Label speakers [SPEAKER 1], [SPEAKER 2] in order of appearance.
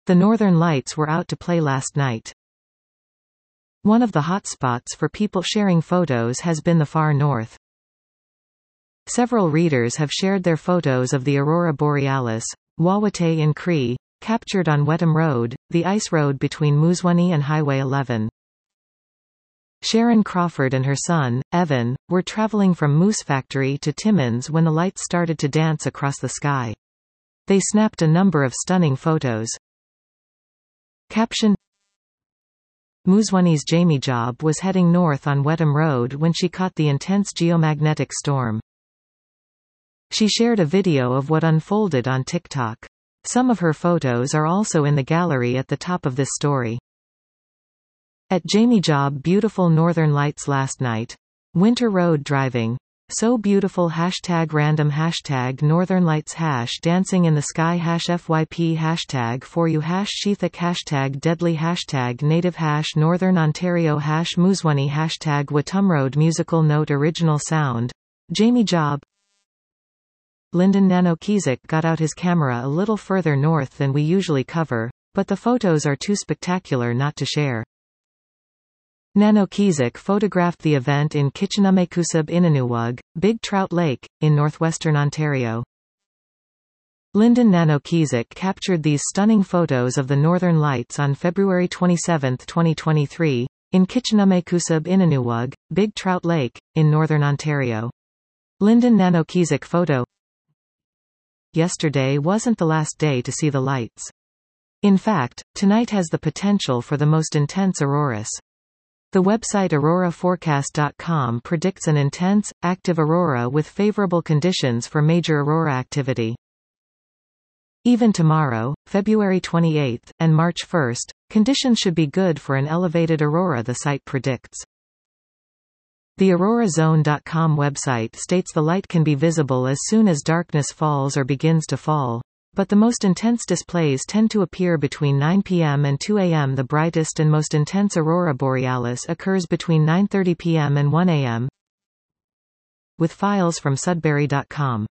[SPEAKER 1] The Northern Lights were out to play last night. One of the hotspots for people sharing photos has been the far north. Several readers have shared their photos of the aurora borealis, Wawate in Cree, captured on Wetham Road, the ice road between Moosonee and Highway 11. Sharon Crawford and her son, Evan, were traveling from Moose Factory to Timmins when the lights started to dance across the sky. They snapped a number of stunning photos. Caption: Moosonee's Jamie Job was heading north on Wetham Road when she caught the intense geomagnetic storm. She shared a video of what unfolded on TikTok. Some of her photos are also in the gallery at the top of this story. At Jamie Job Beautiful Northern Lights last night. Winter road driving. So beautiful #random #Northern Lights #dancing in the sky #FYP #for you #Sheathak #deadly #native #Northern Ontario #Moosonee #Wetham Road musical note original sound. Jamie Job. Lyndon Nanokezek got out his camera a little further north than we usually cover, but the photos are too spectacular not to share. Nanokezek photographed the event in Kitchenamekusub Inanuwug, Big Trout Lake, in northwestern Ontario. Lyndon Nanokezek captured these stunning photos of the Northern Lights on February 27, 2023, in Kitchenamekusub Inanuwug, Big Trout Lake, in northern Ontario. Lyndon Nanokezek photo. Yesterday wasn't the last day to see the lights. In fact, tonight has the potential for the most intense auroras. The website auroraforecast.com predicts an intense, active aurora with favorable conditions for major aurora activity. Even tomorrow, February 28, and March 1, conditions should be good for an elevated aurora, the site predicts. The AuroraZone.com website states the light can be visible as soon as darkness falls or begins to fall, but the most intense displays tend to appear between 9 p.m. and 2 a.m. The brightest and most intense aurora borealis occurs between 9:30 p.m. and 1 a.m. With files from Sudbury.com.